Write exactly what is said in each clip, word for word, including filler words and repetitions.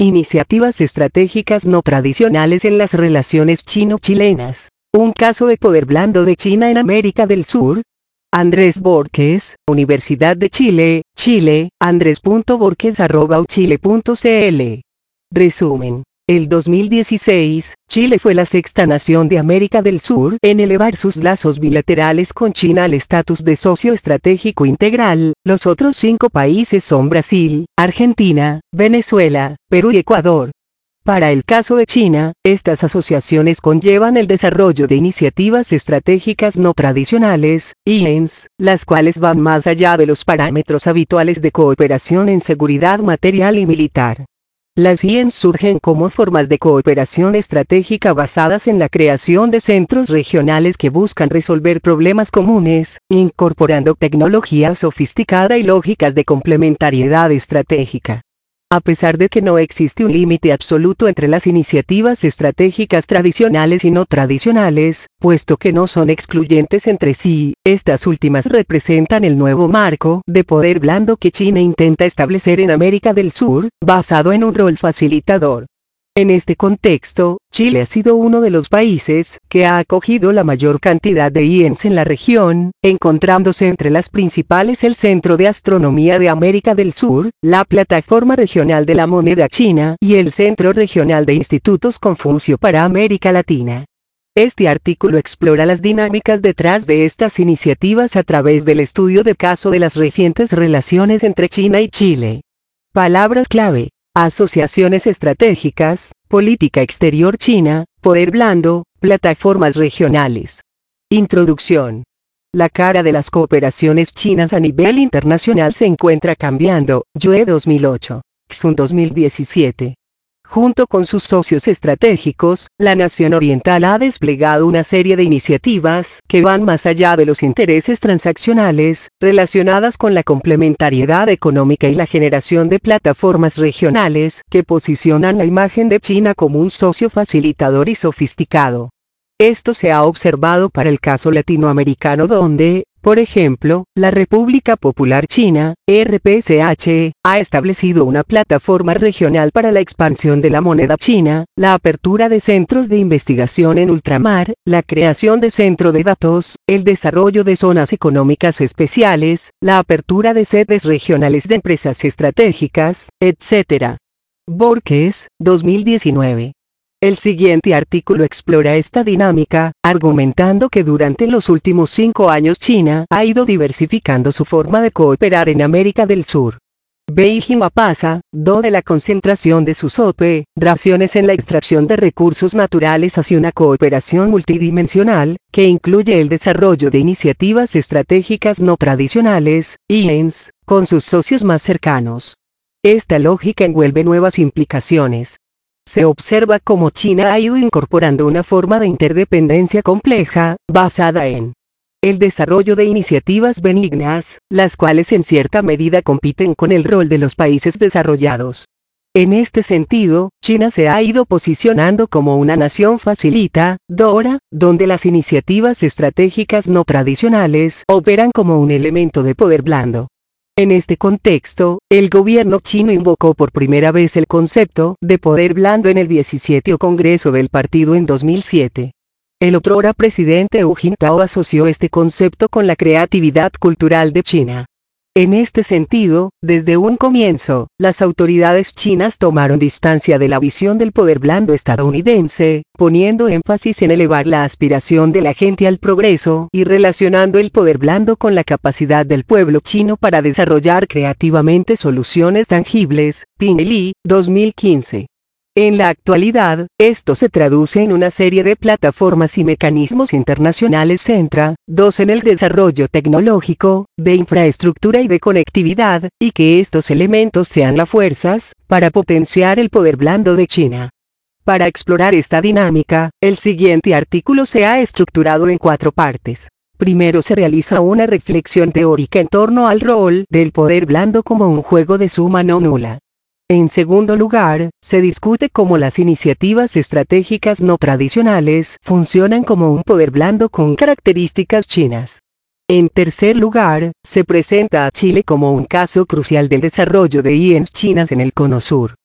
Iniciativas estratégicas no tradicionales en las relaciones chino-chilenas. Un caso de poder blando de China en América del Sur. Andrés Borges, Universidad de Chile, Chile, andres punto borges arroba u chile punto c l. Resumen. El dos mil dieciséis, Chile fue la sexta nación de América del Sur en elevar sus lazos bilaterales con China al estatus de socio estratégico integral. Los otros cinco países son Brasil, Argentina, Venezuela, Perú y Ecuador. Para el caso de China, estas asociaciones conllevan el desarrollo de iniciativas estratégicas no tradicionales, I E Ns, las cuales van más allá de los parámetros habituales de cooperación en seguridad material y militar. Las I E Ns surgen como formas de cooperación estratégica basadas en la creación de centros regionales que buscan resolver problemas comunes, incorporando tecnología sofisticada y lógicas de complementariedad estratégica. A pesar de que no existe un límite absoluto entre las iniciativas estratégicas tradicionales y no tradicionales, puesto que no son excluyentes entre sí, estas últimas representan el nuevo marco de poder blando que China intenta establecer en América del Sur, basado en un rol facilitador. En este contexto, Chile ha sido uno de los países que ha acogido la mayor cantidad de I E Ns en la región, encontrándose entre las principales el Centro de Astronomía de América del Sur, la Plataforma Regional de la Moneda China y el Centro Regional de Institutos Confucio para América Latina. Este artículo explora las dinámicas detrás de estas iniciativas a través del estudio de caso de las recientes relaciones entre China y Chile. Palabras clave: asociaciones estratégicas, política exterior china, poder blando, plataformas regionales. Introducción. La cara de las cooperaciones chinas a nivel internacional se encuentra cambiando. Yue dos mil ocho, Xun dos mil diecisiete. Junto con sus socios estratégicos, la nación oriental ha desplegado una serie de iniciativas que van más allá de los intereses transaccionales, relacionadas con la complementariedad económica y la generación de plataformas regionales que posicionan la imagen de China como un socio facilitador y sofisticado. Esto se ha observado para el caso latinoamericano donde, por ejemplo, la República Popular China, R P C H, ha establecido una plataforma regional para la expansión de la moneda china, la apertura de centros de investigación en ultramar, la creación de centro de datos, el desarrollo de zonas económicas especiales, la apertura de sedes regionales de empresas estratégicas, etcétera. Borges, dos mil diecinueve. El siguiente artículo explora esta dinámica, argumentando que durante los últimos cinco años China ha ido diversificando su forma de cooperar en América del Sur. Beijing pasa, do de la concentración de sus operaciones en la extracción de recursos naturales hacia una cooperación multidimensional, que incluye el desarrollo de iniciativas estratégicas no tradicionales, I E Ns, con sus socios más cercanos. Esta lógica envuelve nuevas implicaciones. Se observa cómo China ha ido incorporando una forma de interdependencia compleja, basada en el desarrollo de iniciativas benignas, las cuales en cierta medida compiten con el rol de los países desarrollados. En este sentido, China se ha ido posicionando como una nación facilitadora, donde las iniciativas estratégicas no tradicionales operan como un elemento de poder blando. En este contexto, el gobierno chino invocó por primera vez el concepto de poder blando en el diecisiete Congreso del Partido en dos mil siete. El otrora presidente Hu Jintao asoció este concepto con la creatividad cultural de China. En este sentido, desde un comienzo, las autoridades chinas tomaron distancia de la visión del poder blando estadounidense, poniendo énfasis en elevar la aspiración de la gente al progreso y relacionando el poder blando con la capacidad del pueblo chino para desarrollar creativamente soluciones tangibles. Ping Li, dos mil quince. En la actualidad, esto se traduce en una serie de plataformas y mecanismos internacionales centrados en el desarrollo tecnológico, de infraestructura y de conectividad, y que estos elementos sean las fuerzas para potenciar el poder blando de China. Para explorar esta dinámica, el siguiente artículo se ha estructurado en cuatro partes. Primero se realiza una reflexión teórica en torno al rol del poder blando como un juego de suma no nula. En segundo lugar, se discute cómo las iniciativas estratégicas no tradicionales funcionan como un poder blando con características chinas. En tercer lugar, se presenta a Chile como un caso crucial del desarrollo de I E Ns chinas en el Cono Sur.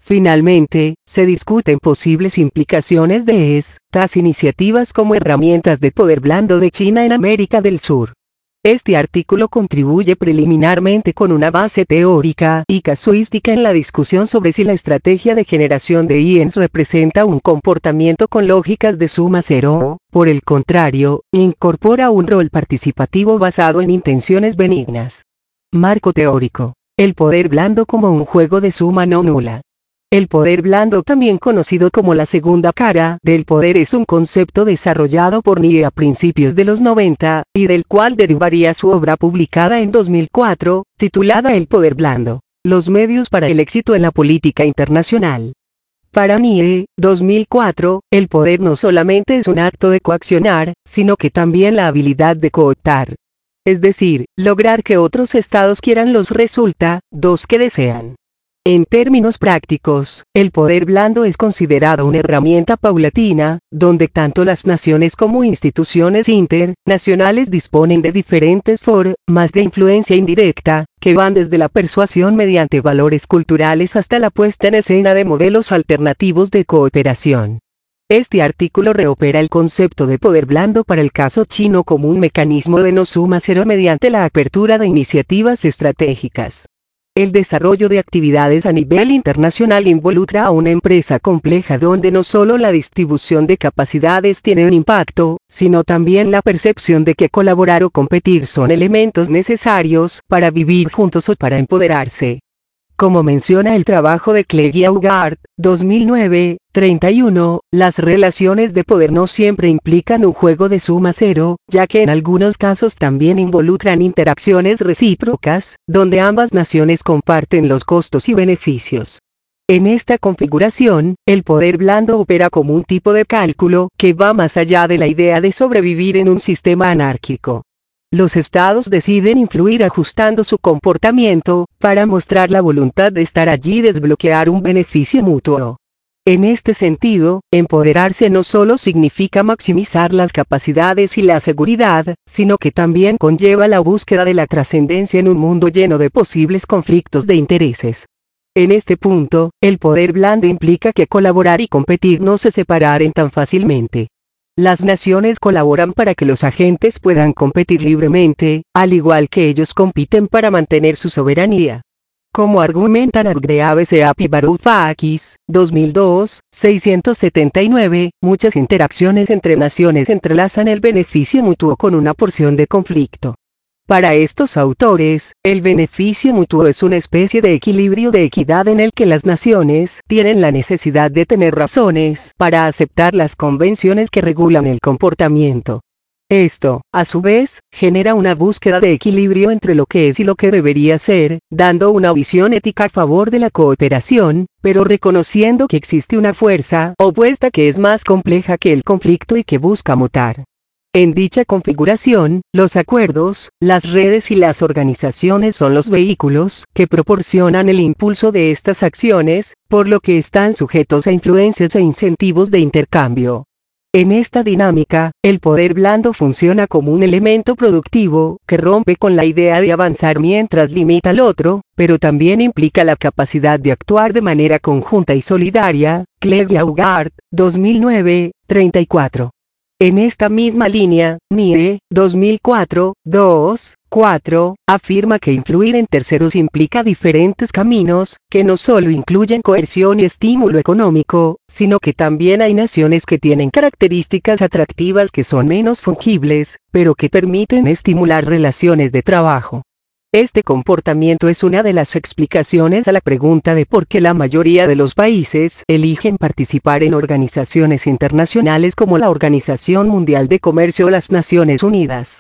Finalmente, se discuten posibles implicaciones de estas iniciativas como herramientas de poder blando de China en América del Sur. Este artículo contribuye preliminarmente con una base teórica y casuística en la discusión sobre si la estrategia de generación de I E Ns representa un comportamiento con lógicas de suma cero o, por el contrario, incorpora un rol participativo basado en intenciones benignas. Marco teórico. El poder blando como un juego de suma no nula. El poder blando, también conocido como la segunda cara del poder, es un concepto desarrollado por Nye a principios de los noventa, y del cual derivaría su obra publicada en dos mil cuatro, titulada El poder blando, los medios para el éxito en la política internacional. Para Nye, dos mil cuatro, el poder no solamente es un acto de coaccionar, sino que también la habilidad de cooptar. Es decir, lograr que otros estados quieran los resultados que desean. En términos prácticos, el poder blando es considerado una herramienta paulatina, donde tanto las naciones como instituciones internacionales disponen de diferentes formas de influencia indirecta, que van desde la persuasión mediante valores culturales hasta la puesta en escena de modelos alternativos de cooperación. Este artículo reopera el concepto de poder blando para el caso chino como un mecanismo de no suma cero mediante la apertura de iniciativas estratégicas. El desarrollo de actividades a nivel internacional involucra a una empresa compleja donde no solo la distribución de capacidades tiene un impacto, sino también la percepción de que colaborar o competir son elementos necesarios para vivir juntos o para empoderarse. Como menciona el trabajo de Clegg y Augard, dos mil nueve, treinta y uno, las relaciones de poder no siempre implican un juego de suma cero, ya que en algunos casos también involucran interacciones recíprocas, donde ambas naciones comparten los costos y beneficios. En esta configuración, el poder blando opera como un tipo de cálculo que va más allá de la idea de sobrevivir en un sistema anárquico. Los estados deciden influir ajustando su comportamiento, para mostrar la voluntad de estar allí y desbloquear un beneficio mutuo. En este sentido, empoderarse no solo significa maximizar las capacidades y la seguridad, sino que también conlleva la búsqueda de la trascendencia en un mundo lleno de posibles conflictos de intereses. En este punto, el poder blando implica que colaborar y competir no se separen tan fácilmente. Las naciones colaboran para que los agentes puedan competir libremente, al igual que ellos compiten para mantener su soberanía. Como argumentan Hargreaves y Varoufakis, dos mil dos, seiscientos setenta y nueve, muchas interacciones entre naciones entrelazan el beneficio mutuo con una porción de conflicto. Para estos autores, el beneficio mutuo es una especie de equilibrio de equidad en el que las naciones tienen la necesidad de tener razones para aceptar las convenciones que regulan el comportamiento. Esto, a su vez, genera una búsqueda de equilibrio entre lo que es y lo que debería ser, dando una visión ética a favor de la cooperación, pero reconociendo que existe una fuerza opuesta que es más compleja que el conflicto y que busca mutar. En dicha configuración, los acuerdos, las redes y las organizaciones son los vehículos que proporcionan el impulso de estas acciones, por lo que están sujetos a influencias e incentivos de intercambio. En esta dinámica, el poder blando funciona como un elemento productivo que rompe con la idea de avanzar mientras limita al otro, pero también implica la capacidad de actuar de manera conjunta y solidaria. Clegg y Augard, dos mil nueve, treinta y cuatro. En esta misma línea, Nye, dos mil cuatro, dos, cuatro, afirma que influir en terceros implica diferentes caminos, que no solo incluyen coerción y estímulo económico, sino que también hay naciones que tienen características atractivas que son menos fungibles, pero que permiten estimular relaciones de trabajo. Este comportamiento es una de las explicaciones a la pregunta de por qué la mayoría de los países eligen participar en organizaciones internacionales como la Organización Mundial de Comercio o las Naciones Unidas.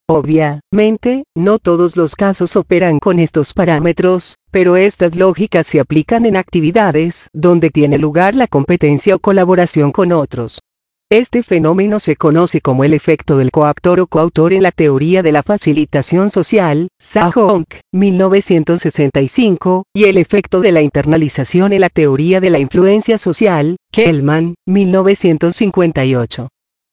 Obviamente, no todos los casos operan con estos parámetros, pero estas lógicas se aplican en actividades donde tiene lugar la competencia o colaboración con otros. Este fenómeno se conoce como el efecto del coactor o coautor en la teoría de la facilitación social, Sahonk, mil novecientos sesenta y cinco, y el efecto de la internalización en la teoría de la influencia social, Kellman, mil novecientos cincuenta y ocho.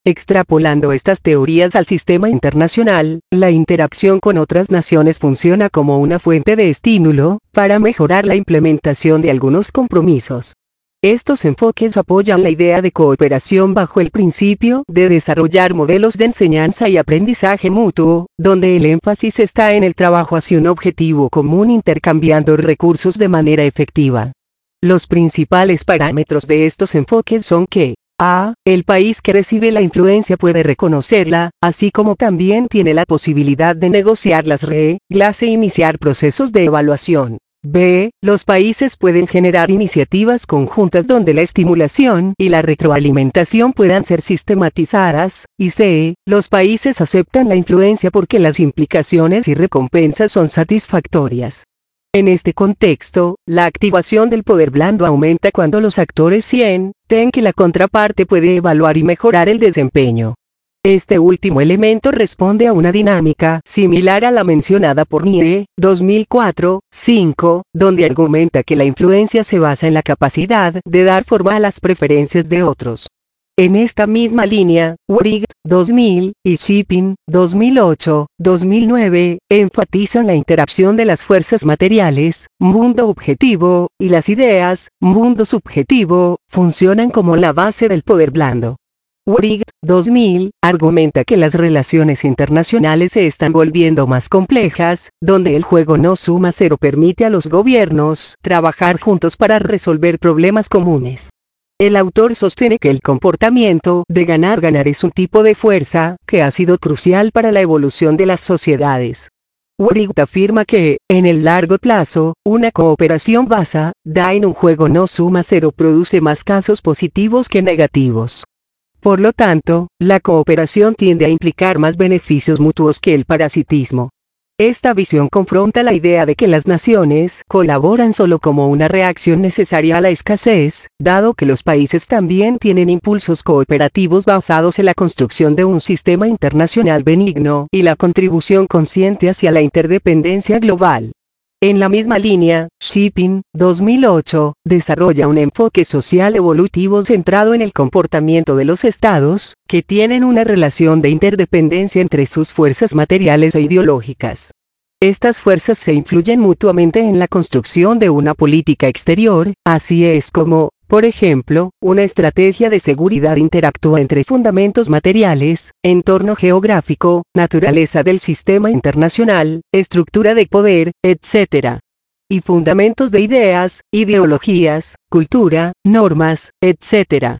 Extrapolando estas teorías al sistema internacional, la interacción con otras naciones funciona como una fuente de estímulo, para mejorar la implementación de algunos compromisos. Estos enfoques apoyan la idea de cooperación bajo el principio de desarrollar modelos de enseñanza y aprendizaje mutuo, donde el énfasis está en el trabajo hacia un objetivo común intercambiando recursos de manera efectiva. Los principales parámetros de estos enfoques son que A. El país que recibe la influencia puede reconocerla, así como también tiene la posibilidad de negociar las reglas e iniciar procesos de evaluación. B. Los países pueden generar iniciativas conjuntas donde la estimulación y la retroalimentación puedan ser sistematizadas, y C. Los países aceptan la influencia porque las implicaciones y recompensas son satisfactorias. En este contexto, la activación del poder blando aumenta cuando los actores sienten que la contraparte puede evaluar y mejorar el desempeño. Este último elemento responde a una dinámica similar a la mencionada por Nie, dos mil cuatro, cinco, donde argumenta que la influencia se basa en la capacidad de dar forma a las preferencias de otros. En esta misma línea, Wright, dos mil, y Shipping, dos mil ocho, dos mil nueve, enfatizan la interacción de las fuerzas materiales, mundo objetivo, y las ideas, mundo subjetivo, funcionan como la base del poder blando. Wright, dos mil, argumenta que las relaciones internacionales se están volviendo más complejas, donde el juego no suma cero permite a los gobiernos trabajar juntos para resolver problemas comunes. El autor sostiene que el comportamiento de ganar-ganar es un tipo de fuerza que ha sido crucial para la evolución de las sociedades. Wright afirma que, en el largo plazo, una cooperación basada en un juego no suma cero produce más casos positivos que negativos. Por lo tanto, la cooperación tiende a implicar más beneficios mutuos que el parasitismo. Esta visión confronta la idea de que las naciones colaboran solo como una reacción necesaria a la escasez, dado que los países también tienen impulsos cooperativos basados en la construcción de un sistema internacional benigno y la contribución consciente hacia la interdependencia global. En la misma línea, Shipping, dos mil ocho, desarrolla un enfoque social evolutivo centrado en el comportamiento de los estados, que tienen una relación de interdependencia entre sus fuerzas materiales e ideológicas. Estas fuerzas se influyen mutuamente en la construcción de una política exterior, así es como, por ejemplo, una estrategia de seguridad interactúa entre fundamentos materiales, entorno geográfico, naturaleza del sistema internacional, estructura de poder, etcétera. Y fundamentos de ideas, ideologías, cultura, normas, etcétera.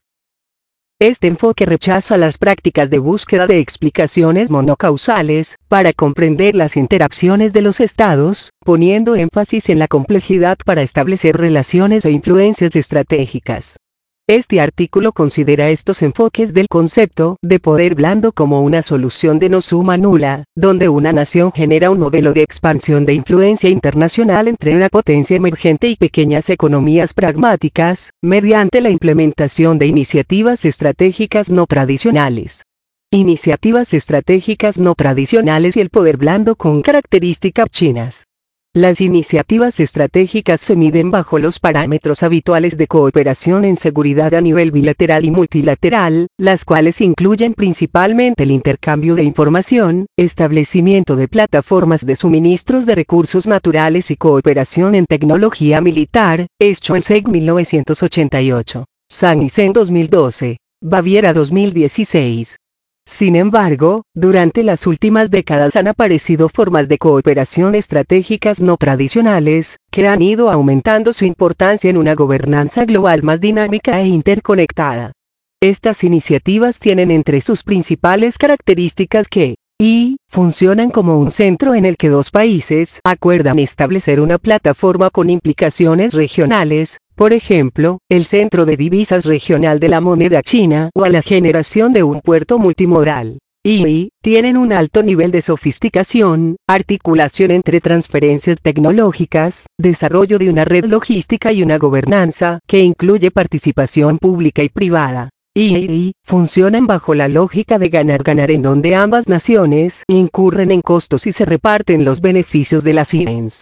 Este enfoque rechaza las prácticas de búsqueda de explicaciones monocausales, para comprender las interacciones de los estados, poniendo énfasis en la complejidad para establecer relaciones e influencias estratégicas. Este artículo considera estos enfoques del concepto de poder blando como una solución de no suma nula, donde una nación genera un modelo de expansión de influencia internacional entre una potencia emergente y pequeñas economías pragmáticas, mediante la implementación de iniciativas estratégicas no tradicionales. Iniciativas estratégicas no tradicionales y el poder blando con características chinas. Las iniciativas estratégicas se miden bajo los parámetros habituales de cooperación en seguridad a nivel bilateral y multilateral, las cuales incluyen principalmente el intercambio de información, establecimiento de plataformas de suministros de recursos naturales y cooperación en tecnología militar, Schweinsteigen mil novecientos ochenta y ocho, Sanisen dos mil doce, Baviera dos mil dieciséis. Sin embargo, durante las últimas décadas han aparecido formas de cooperación estratégicas no tradicionales, que han ido aumentando su importancia en una gobernanza global más dinámica e interconectada. Estas iniciativas tienen entre sus principales características que, y, funcionan como un centro en el que dos países acuerdan establecer una plataforma con implicaciones regionales, por ejemplo, el centro de divisas regional de la moneda china o a la generación de un puerto multimodal. Y, tienen un alto nivel de sofisticación, articulación entre transferencias tecnológicas, desarrollo de una red logística y una gobernanza que incluye participación pública y privada. Y, funcionan bajo la lógica de ganar-ganar en donde ambas naciones incurren en costos y se reparten los beneficios de las I E Ns.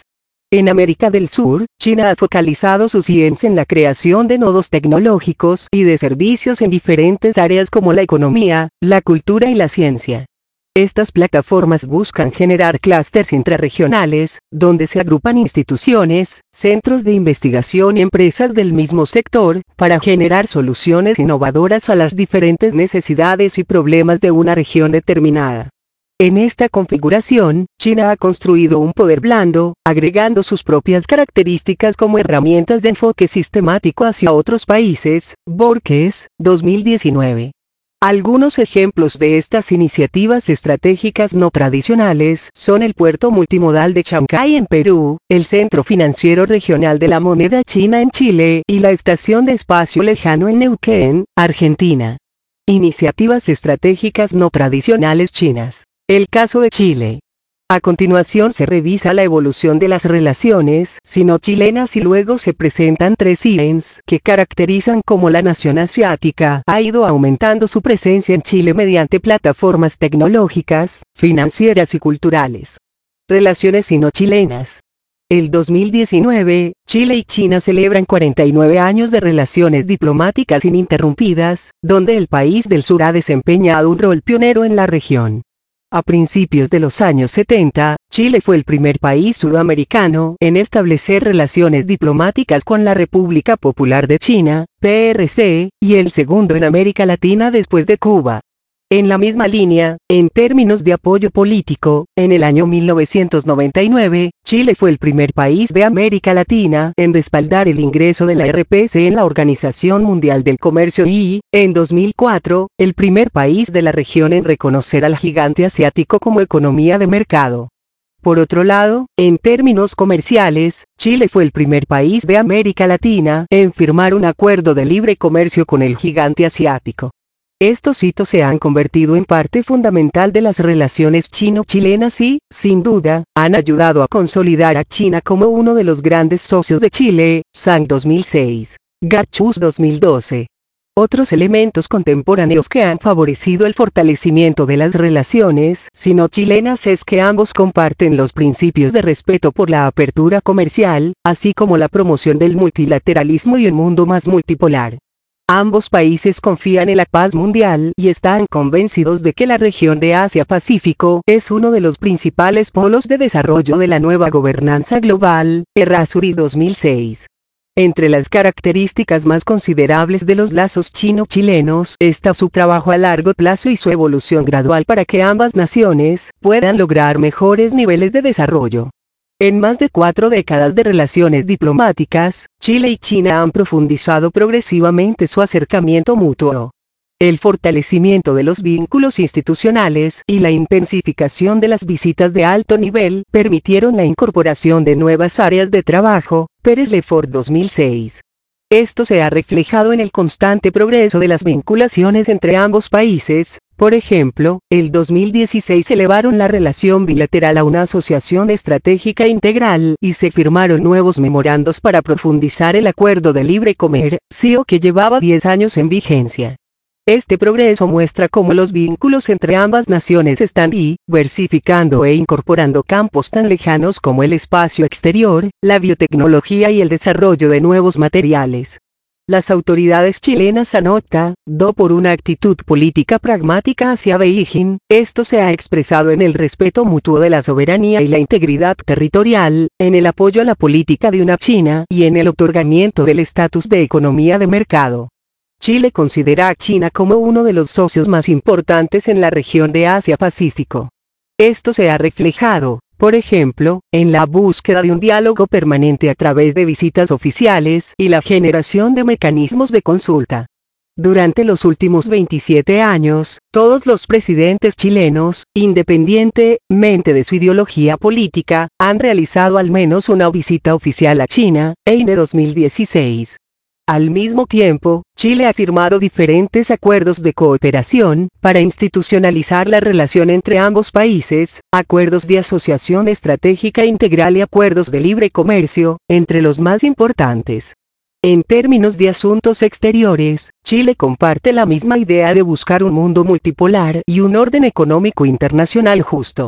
En América del Sur, China ha focalizado su ciencia en la creación de nodos tecnológicos y de servicios en diferentes áreas como la economía, la cultura y la ciencia. Estas plataformas buscan generar clústeres intrarregionales, donde se agrupan instituciones, centros de investigación y empresas del mismo sector, para generar soluciones innovadoras a las diferentes necesidades y problemas de una región determinada. En esta configuración, China ha construido un poder blando, agregando sus propias características como herramientas de enfoque sistemático hacia otros países. Borges, dos mil diecinueve. Algunos ejemplos de estas iniciativas estratégicas no tradicionales son el puerto multimodal de Chancay en Perú, el Centro Financiero Regional de la Moneda China en Chile y la Estación de Espacio Lejano en Neuquén, Argentina. Iniciativas estratégicas no tradicionales chinas. El caso de Chile. A continuación se revisa la evolución de las relaciones sino-chilenas y luego se presentan tres ítems que caracterizan cómo la nación asiática ha ido aumentando su presencia en Chile mediante plataformas tecnológicas, financieras y culturales. Relaciones sino-chilenas. El dos mil diecinueve, Chile y China celebran cuarenta y nueve años de relaciones diplomáticas ininterrumpidas, donde el país del sur ha desempeñado un rol pionero en la región. A principios de los años setenta, Chile fue el primer país sudamericano en establecer relaciones diplomáticas con la República Popular de China, P R C, y el segundo en América Latina después de Cuba. En la misma línea, en términos de apoyo político, en el año mil novecientos noventa y nueve, Chile fue el primer país de América Latina en respaldar el ingreso de la R P C en la Organización Mundial del Comercio y, en dos mil cuatro, el primer país de la región en reconocer al gigante asiático como economía de mercado. Por otro lado, en términos comerciales, Chile fue el primer país de América Latina en firmar un acuerdo de libre comercio con el gigante asiático. Estos hitos se han convertido en parte fundamental de las relaciones chino-chilenas y, sin duda, han ayudado a consolidar a China como uno de los grandes socios de Chile. Zhang dos mil seis. Gachus dos mil doce. Otros elementos contemporáneos que han favorecido el fortalecimiento de las relaciones sino-chilenas es que ambos comparten los principios de respeto por la apertura comercial, así como la promoción del multilateralismo y un mundo más multipolar. Ambos países confían en la paz mundial y están convencidos de que la región de Asia-Pacífico es uno de los principales polos de desarrollo de la nueva gobernanza global. Errázuriz dos mil seis. Entre las características más considerables de los lazos chino-chilenos está su trabajo a largo plazo y su evolución gradual para que ambas naciones puedan lograr mejores niveles de desarrollo. En más de cuatro décadas de relaciones diplomáticas, Chile y China han profundizado progresivamente su acercamiento mutuo. El fortalecimiento de los vínculos institucionales y la intensificación de las visitas de alto nivel permitieron la incorporación de nuevas áreas de trabajo. Pérez Lefort dos mil seis. Esto se ha reflejado en el constante progreso de las vinculaciones entre ambos países. Por ejemplo, el dos mil dieciséis elevaron la relación bilateral a una asociación estratégica integral y se firmaron nuevos memorandos para profundizar el acuerdo de libre comercio que llevaba diez años en vigencia. Este progreso muestra cómo los vínculos entre ambas naciones están diversificando e incorporando campos tan lejanos como el espacio exterior, la biotecnología y el desarrollo de nuevos materiales. Las autoridades chilenas han optado por una actitud política pragmática hacia Beijing. Esto se ha expresado en el respeto mutuo de la soberanía y la integridad territorial, en el apoyo a la política de una China y en el otorgamiento del estatus de economía de mercado. Chile considera a China como uno de los socios más importantes en la región de Asia-Pacífico. Esto se ha reflejado, por ejemplo, en la búsqueda de un diálogo permanente a través de visitas oficiales y la generación de mecanismos de consulta. Durante los últimos veintisiete años, todos los presidentes chilenos, independientemente de su ideología política, han realizado al menos una visita oficial a China, en dos mil dieciséis. Al mismo tiempo, Chile ha firmado diferentes acuerdos de cooperación para institucionalizar la relación entre ambos países, acuerdos de asociación estratégica integral y acuerdos de libre comercio, entre los más importantes. En términos de asuntos exteriores, Chile comparte la misma idea de buscar un mundo multipolar y un orden económico internacional justo.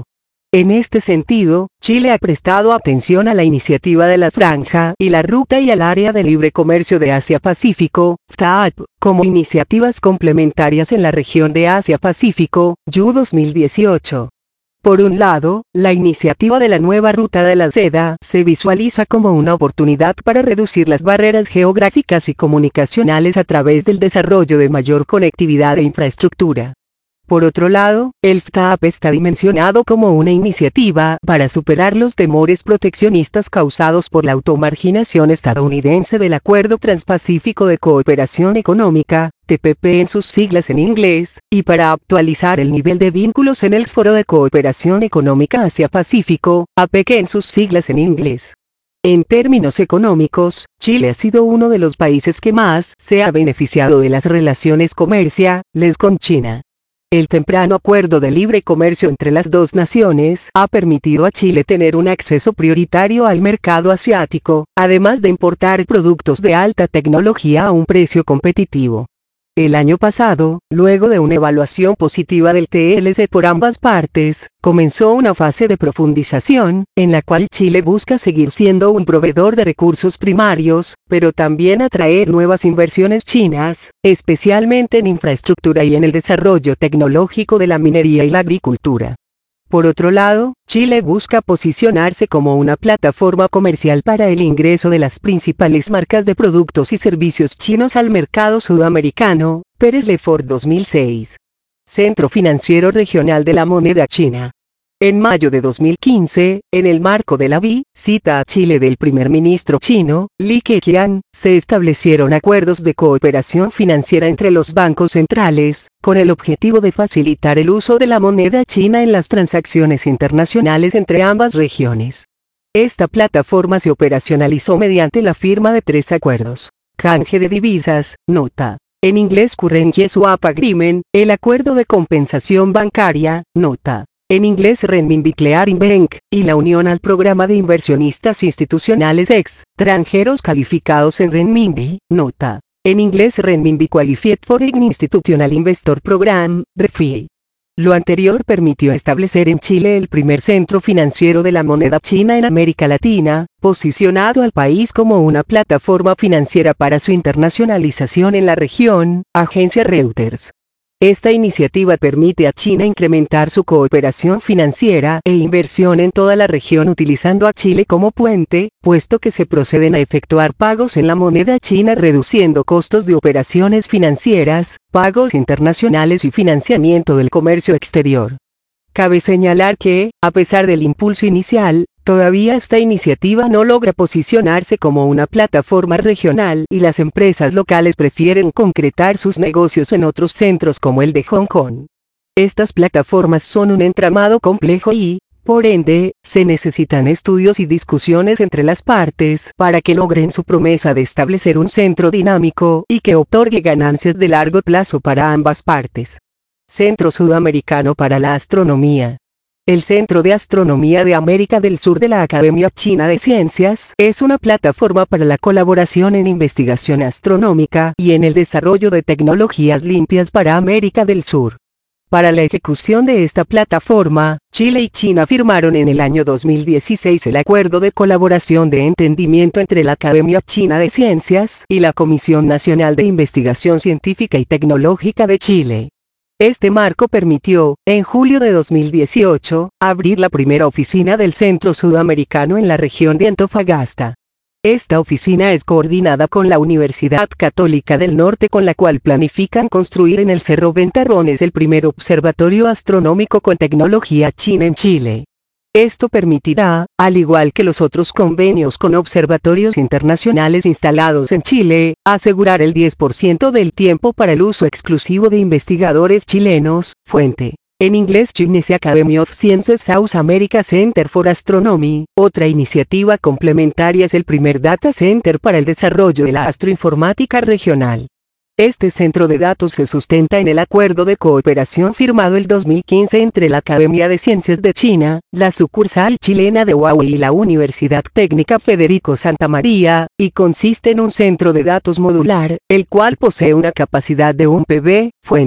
En este sentido, Chile ha prestado atención a la iniciativa de la Franja y la Ruta y al Área de Libre Comercio de Asia-Pacífico, F T A P, como iniciativas complementarias en la región de Asia-Pacífico, U dos mil dieciocho. Por un lado, la iniciativa de la nueva Ruta de la Seda se visualiza como una oportunidad para reducir las barreras geográficas y comunicacionales a través del desarrollo de mayor conectividad e infraestructura. Por otro lado, el F T A P está dimensionado como una iniciativa para superar los temores proteccionistas causados por la automarginación estadounidense del Acuerdo Transpacífico de Cooperación Económica, T P P en sus siglas en inglés, y para actualizar el nivel de vínculos en el Foro de Cooperación Económica Asia-Pacífico, A P E C en sus siglas en inglés. En términos económicos, Chile ha sido uno de los países que más se ha beneficiado de las relaciones comerciales con China. El temprano acuerdo de libre comercio entre las dos naciones ha permitido a Chile tener un acceso prioritario al mercado asiático, además de importar productos de alta tecnología a un precio competitivo. El año pasado, luego de una evaluación positiva del T L C por ambas partes, comenzó una fase de profundización, en la cual Chile busca seguir siendo un proveedor de recursos primarios, pero también atraer nuevas inversiones chinas, especialmente en infraestructura y en el desarrollo tecnológico de la minería y la agricultura. Por otro lado, Chile busca posicionarse como una plataforma comercial para el ingreso de las principales marcas de productos y servicios chinos al mercado sudamericano, Pérez Lefort dos mil seis. Centro Financiero Regional de la Moneda China. En mayo de dos mil quince, en el marco de la visita a Chile del primer ministro chino, Li Keqiang, se establecieron acuerdos de cooperación financiera entre los bancos centrales, con el objetivo de facilitar el uso de la moneda china en las transacciones internacionales entre ambas regiones. Esta plataforma se operacionalizó mediante la firma de tres acuerdos. Canje de divisas, nota. En inglés Currency Swap Agreement, el acuerdo de compensación bancaria, nota. En inglés Renminbi Clearing Bank, y la unión al programa de inversionistas institucionales extranjeros calificados en renminbi, nota. En inglés Renminbi Qualified Foreign Institutional Investor Program, R F I. Lo anterior permitió establecer en Chile el primer centro financiero de la moneda china en América Latina, posicionado al país como una plataforma financiera para su internacionalización en la región, agencia Reuters. Esta iniciativa permite a China incrementar su cooperación financiera e inversión en toda la región utilizando a Chile como puente, puesto que se proceden a efectuar pagos en la moneda china reduciendo costos de operaciones financieras, pagos internacionales y financiamiento del comercio exterior. Cabe señalar que, a pesar del impulso inicial, todavía esta iniciativa no logra posicionarse como una plataforma regional y las empresas locales prefieren concretar sus negocios en otros centros como el de Hong Kong. Estas plataformas son un entramado complejo y, por ende, se necesitan estudios y discusiones entre las partes para que logren su promesa de establecer un centro dinámico y que otorgue ganancias de largo plazo para ambas partes. Centro Sudamericano para la Astronomía. El Centro de Astronomía de América del Sur de la Academia China de Ciencias es una plataforma para la colaboración en investigación astronómica y en el desarrollo de tecnologías limpias para América del Sur. Para la ejecución de esta plataforma, Chile y China firmaron en el año dos mil dieciséis el Acuerdo de Colaboración de Entendimiento entre la Academia China de Ciencias y la Comisión Nacional de Investigación Científica y Tecnológica de Chile. Este marco permitió, en julio de dos mil dieciocho, abrir la primera oficina del Centro Sudamericano en la región de Antofagasta. Esta oficina es coordinada con la Universidad Católica del Norte, con la cual planifican construir en el Cerro Ventarrones el primer observatorio astronómico con tecnología china en Chile. Esto permitirá, al igual que los otros convenios con observatorios internacionales instalados en Chile, asegurar el diez por ciento del tiempo para el uso exclusivo de investigadores chilenos. Fuente. En inglés Chinese Academy of Sciences South America Center for Astronomy. Otra iniciativa complementaria es el primer data center para el desarrollo de la astroinformática regional. Este centro de datos se sustenta en el acuerdo de cooperación firmado el dos mil quince entre la Academia de Ciencias de China, la sucursal chilena de Huawei y la Universidad Técnica Federico Santa María, y consiste en un centro de datos modular, el cual posee una capacidad de un petabyte. Fuente.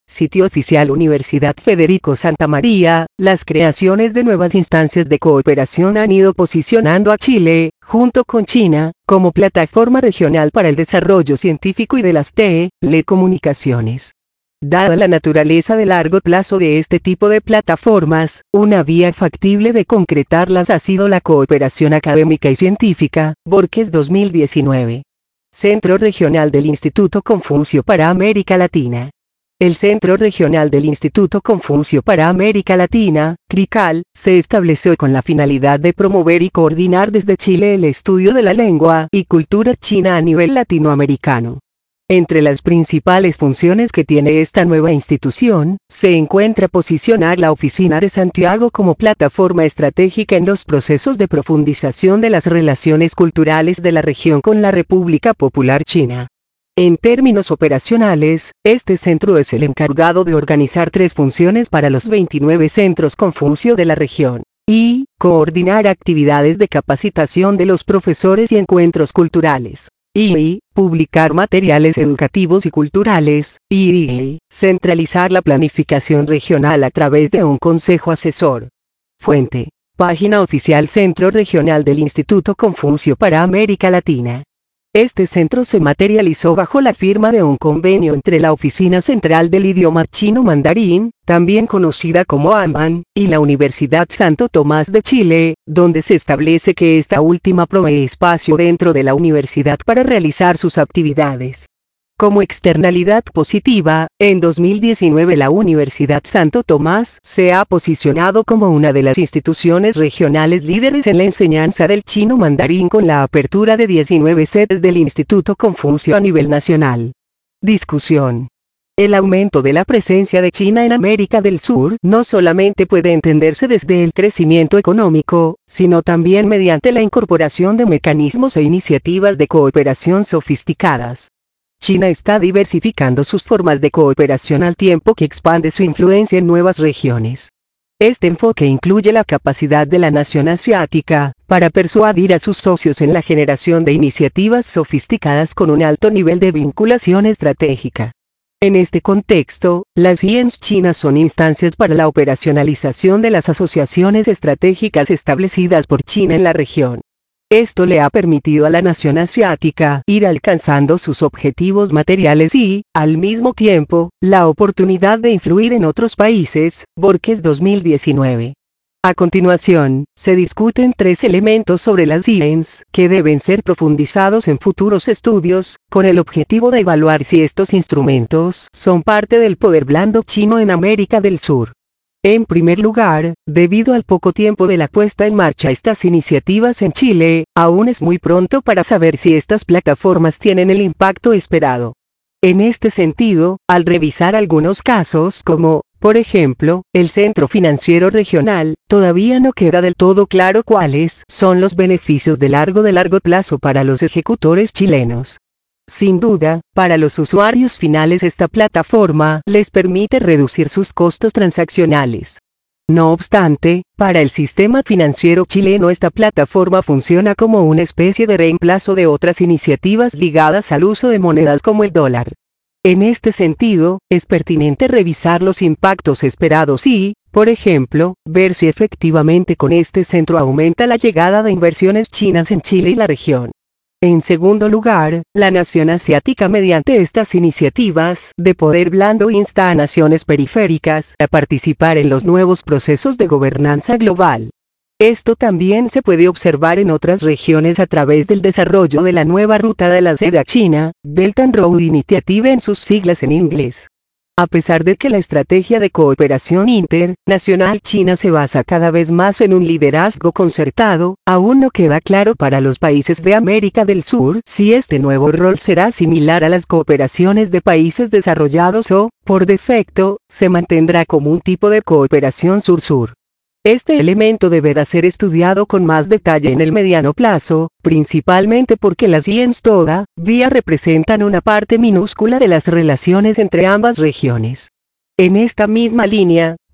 Sitio oficial Universidad Federico Santa María. Las creaciones de nuevas instancias de cooperación han ido posicionando a Chile, junto con China, como plataforma regional para el desarrollo científico y de las telecomunicaciones. Dada la naturaleza de largo plazo de este tipo de plataformas, una vía factible de concretarlas ha sido la cooperación académica y científica. Borges dos mil diecinueve. Centro Regional del Instituto Confucio para América Latina. El Centro Regional del Instituto Confucio para América Latina, CRICAL, se estableció con la finalidad de promover y coordinar desde Chile el estudio de la lengua y cultura china a nivel latinoamericano. Entre las principales funciones que tiene esta nueva institución, se encuentra posicionar la Oficina de Santiago como plataforma estratégica en los procesos de profundización de las relaciones culturales de la región con la República Popular China. En términos operacionales, este centro es el encargado de organizar tres funciones para los veintinueve centros Confucio de la región, y coordinar actividades de capacitación de los profesores y encuentros culturales, y publicar materiales educativos y culturales, y centralizar la planificación regional a través de un consejo asesor. Fuente: página oficial Centro Regional del Instituto Confucio para América Latina. Este centro se materializó bajo la firma de un convenio entre la Oficina Central del Idioma Chino Mandarín, también conocida como AMAN, y la Universidad Santo Tomás de Chile, donde se establece que esta última provee espacio dentro de la universidad para realizar sus actividades. Como externalidad positiva, en dos mil diecinueve la Universidad Santo Tomás se ha posicionado como una de las instituciones regionales líderes en la enseñanza del chino mandarín con la apertura de diecinueve sedes del Instituto Confucio a nivel nacional. Discusión. El aumento de la presencia de China en América del Sur no solamente puede entenderse desde el crecimiento económico, sino también mediante la incorporación de mecanismos e iniciativas de cooperación sofisticadas. China está diversificando sus formas de cooperación al tiempo que expande su influencia en nuevas regiones. Este enfoque incluye la capacidad de la nación asiática para persuadir a sus socios en la generación de iniciativas sofisticadas con un alto nivel de vinculación estratégica. En este contexto, las I E Ns chinas son instancias para la operacionalización de las asociaciones estratégicas establecidas por China en la región. Esto le ha permitido a la nación asiática ir alcanzando sus objetivos materiales y, al mismo tiempo, la oportunidad de influir en otros países. Borges dos mil diecinueve. A continuación, se discuten tres elementos sobre las I E Ns que deben ser profundizados en futuros estudios, con el objetivo de evaluar si estos instrumentos son parte del poder blando chino en América del Sur. En primer lugar, debido al poco tiempo de la puesta en marcha de estas iniciativas en Chile, aún es muy pronto para saber si estas plataformas tienen el impacto esperado. En este sentido, al revisar algunos casos como, por ejemplo, el Centro Financiero Regional, todavía no queda del todo claro cuáles son los beneficios de largo de largo plazo para los ejecutores chilenos. Sin duda, para los usuarios finales esta plataforma les permite reducir sus costos transaccionales. No obstante, para el sistema financiero chileno esta plataforma funciona como una especie de reemplazo de otras iniciativas ligadas al uso de monedas como el dólar. En este sentido, es pertinente revisar los impactos esperados y, por ejemplo, ver si efectivamente con este centro aumenta la llegada de inversiones chinas en Chile y la región. En segundo lugar, la nación asiática mediante estas iniciativas de poder blando insta a naciones periféricas a participar en los nuevos procesos de gobernanza global. Esto también se puede observar en otras regiones a través del desarrollo de la nueva ruta de la seda china, Belt and Road Initiative en sus siglas en inglés. A pesar de que la estrategia de cooperación internacional china se basa cada vez más en un liderazgo concertado, aún no queda claro para los países de América del Sur si este nuevo rol será similar a las cooperaciones de países desarrollados o, por defecto, se mantendrá como un tipo de cooperación sur-sur. Este elemento deberá ser estudiado con más detalle en el mediano plazo, principalmente porque las I E Ns todavía representan una parte minúscula de las relaciones entre ambas regiones. En esta misma línea,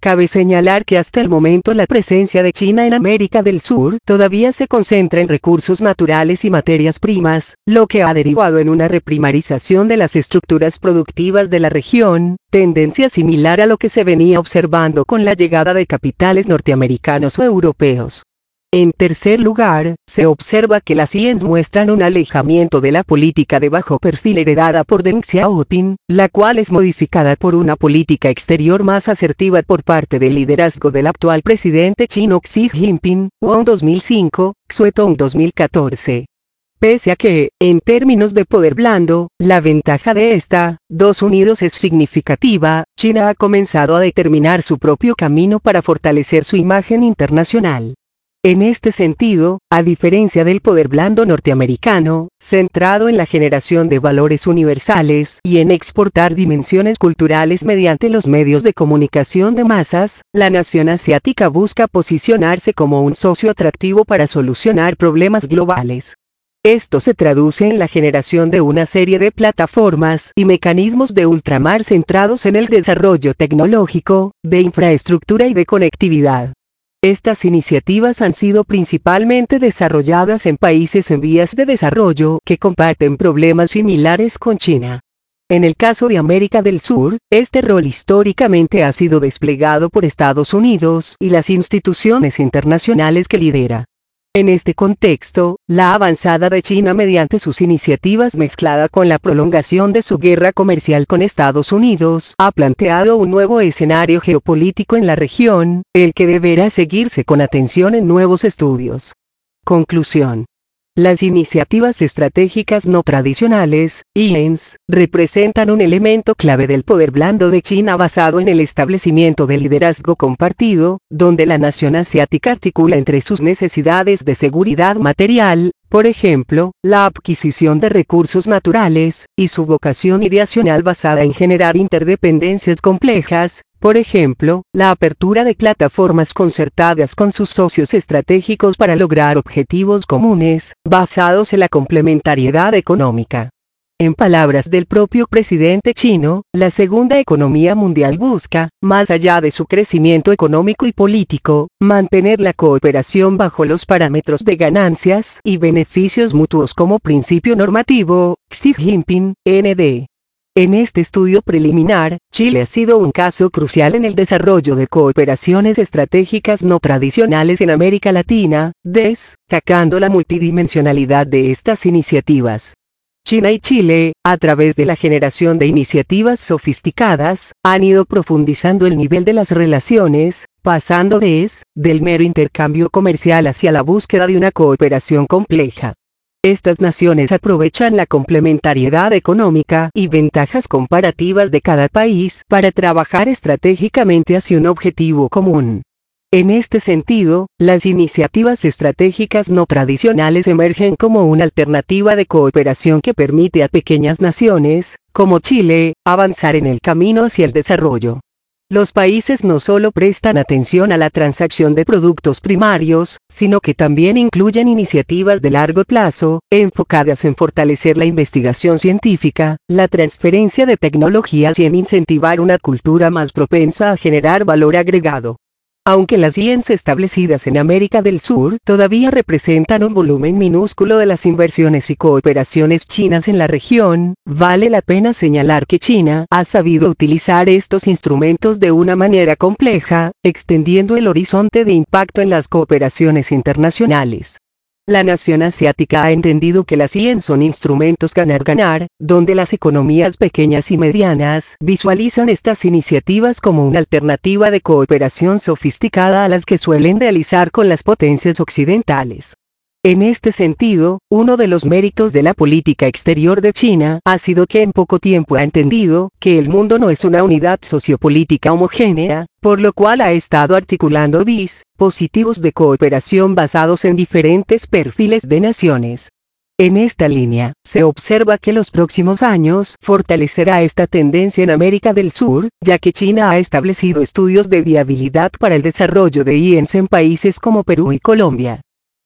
Cabe señalar que hasta el momento la presencia de China en América del Sur todavía se concentra en recursos naturales y materias primas, lo que ha derivado en una reprimarización de las estructuras productivas de la región, tendencia similar a lo que se venía observando con la llegada de capitales norteamericanos o europeos. En tercer lugar, se observa que las I E Ns muestran un alejamiento de la política de bajo perfil heredada por Deng Xiaoping, la cual es modificada por una política exterior más asertiva por parte del liderazgo del actual presidente chino Xi Jinping, Won dos mil cinco, Xuetong dos mil catorce. Pese a que, en términos de poder blando, la ventaja de esta, dos Unidos es significativa, China ha comenzado a determinar su propio camino para fortalecer su imagen internacional. En este sentido, a diferencia del poder blando norteamericano, centrado en la generación de valores universales y en exportar dimensiones culturales mediante los medios de comunicación de masas, la nación asiática busca posicionarse como un socio atractivo para solucionar problemas globales. Esto se traduce en la generación de una serie de plataformas y mecanismos de ultramar centrados en el desarrollo tecnológico, de infraestructura y de conectividad. Estas iniciativas han sido principalmente desarrolladas en países en vías de desarrollo que comparten problemas similares con China. En el caso de América del Sur, este rol históricamente ha sido desplegado por Estados Unidos y las instituciones internacionales que lidera. En este contexto, la avanzada de China mediante sus iniciativas mezclada con la prolongación de su guerra comercial con Estados Unidos ha planteado un nuevo escenario geopolítico en la región, el que deberá seguirse con atención en nuevos estudios. Conclusión. Las iniciativas estratégicas no tradicionales, I E Ns, representan un elemento clave del poder blando de China basado en el establecimiento de liderazgo compartido, donde la nación asiática articula entre sus necesidades de seguridad material, por ejemplo, la adquisición de recursos naturales, y su vocación ideacional basada en generar interdependencias complejas, por ejemplo, la apertura de plataformas concertadas con sus socios estratégicos para lograr objetivos comunes, basados en la complementariedad económica. En palabras del propio presidente chino, la segunda economía mundial busca, más allá de su crecimiento económico y político, mantener la cooperación bajo los parámetros de ganancias y beneficios mutuos como principio normativo. Xi Jinping, N D. En este estudio preliminar, Chile ha sido un caso crucial en el desarrollo de cooperaciones estratégicas no tradicionales en América Latina, destacando la multidimensionalidad de estas iniciativas. China y Chile, a través de la generación de iniciativas sofisticadas, han ido profundizando el nivel de las relaciones, pasando de es, del mero intercambio comercial hacia la búsqueda de una cooperación compleja. Estas naciones aprovechan la complementariedad económica y ventajas comparativas de cada país para trabajar estratégicamente hacia un objetivo común. En este sentido, las iniciativas estratégicas no tradicionales emergen como una alternativa de cooperación que permite a pequeñas naciones, como Chile, avanzar en el camino hacia el desarrollo. Los países no solo prestan atención a la transacción de productos primarios, sino que también incluyen iniciativas de largo plazo, enfocadas en fortalecer la investigación científica, la transferencia de tecnologías y en incentivar una cultura más propensa a generar valor agregado. Aunque las I E Ns establecidas en América del Sur todavía representan un volumen minúsculo de las inversiones y cooperaciones chinas en la región, vale la pena señalar que China ha sabido utilizar estos instrumentos de una manera compleja, extendiendo el horizonte de impacto en las cooperaciones internacionales. La nación asiática ha entendido que las I E Ns son instrumentos ganar-ganar, donde las economías pequeñas y medianas visualizan estas iniciativas como una alternativa de cooperación sofisticada a las que suelen realizar con las potencias occidentales. En este sentido, uno de los méritos de la política exterior de China ha sido que en poco tiempo ha entendido que el mundo no es una unidad sociopolítica homogénea, por lo cual ha estado articulando dispositivos de cooperación basados en diferentes perfiles de naciones. En esta línea, se observa que los próximos años fortalecerá esta tendencia en América del Sur, ya que China ha establecido estudios de viabilidad para el desarrollo de I E Ns en países como Perú y Colombia.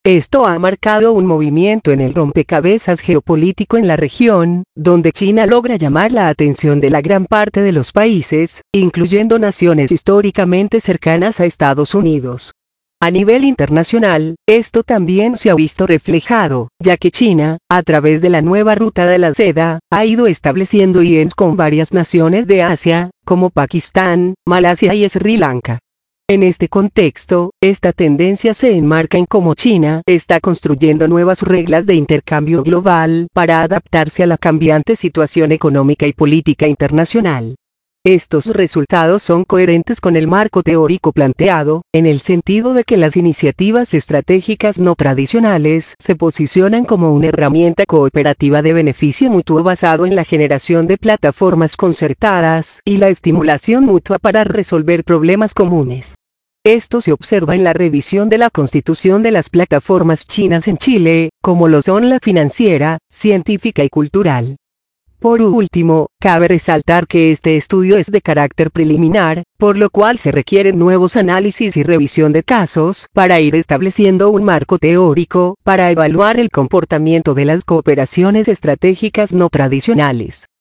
Esto ha marcado un movimiento en el rompecabezas geopolítico en la región, donde China logra llamar la atención de la gran parte de los países, incluyendo naciones históricamente cercanas a Estados Unidos. A nivel internacional, esto también se ha visto reflejado, ya que China, a través de la nueva ruta de la seda, ha ido estableciendo I E Ns con varias naciones de Asia, como Pakistán, Malasia y Sri Lanka. En este contexto, esta tendencia se enmarca en cómo China está construyendo nuevas reglas de intercambio global para adaptarse a la cambiante situación económica y política internacional. Estos resultados son coherentes con el marco teórico planteado, en el sentido de que las iniciativas estratégicas no tradicionales se posicionan como una herramienta cooperativa de beneficio mutuo basado en la generación de plataformas concertadas y la estimulación mutua para resolver problemas comunes. Esto se observa en la revisión de la constitución de las plataformas chinas en Chile, como lo son la financiera, científica y cultural. Por último, cabe resaltar que este estudio es de carácter preliminar, por lo cual se requieren nuevos análisis y revisión de casos para ir estableciendo un marco teórico para evaluar el comportamiento de las cooperaciones estratégicas no tradicionales.